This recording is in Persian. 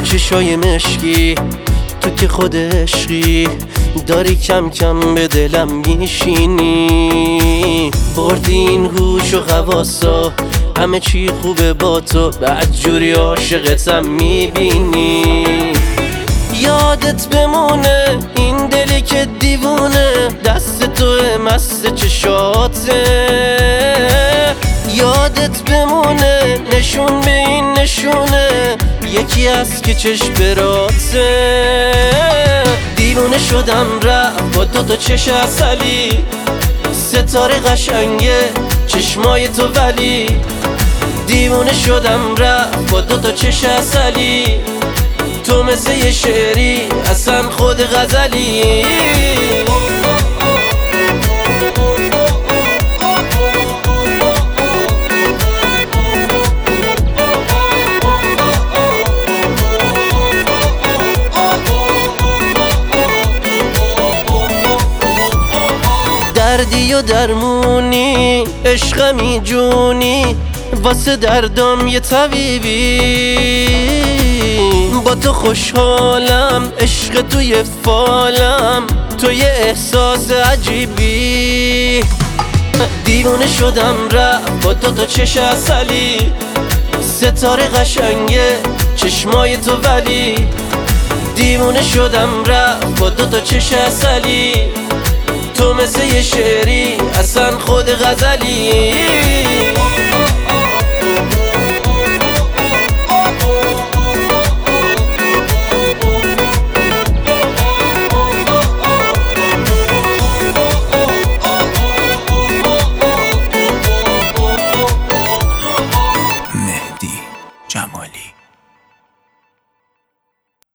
چشای مشکی تو که خود عشقی داری کم کم به دلم میشینی. بردی این هوش و حواسا همه چی خوبه با تو، بعد جوری عاشقتم میبینی. یادت بمونه این دلی که دیوونه دست تو مست چشاته. یادت بمونه نشون به این نشونه یکی هست که چشم براته. دیوونه شدم رفت با دوتا چش عسلی، ستاره قشنگه چشمای تو ولی. دیوونه شدم رفت با دوتا چش عسلی، تو مثل یه شعری اصلا خود غزلی. دردی و درمونی عشقمی جونی، واسه دردام یه طبیبی. با تو خوشحالم عشق توی فالم، تو یه احساس عجیبی. دیوونه شدم رفت با دوتا چش عسلی، ستاره قشنگه چشمای تو ولی. دیوونه شدم رفت با دوتا چش عسلی، تو مثل یه شعری اصلا خود غزلی. مهدی جمالی.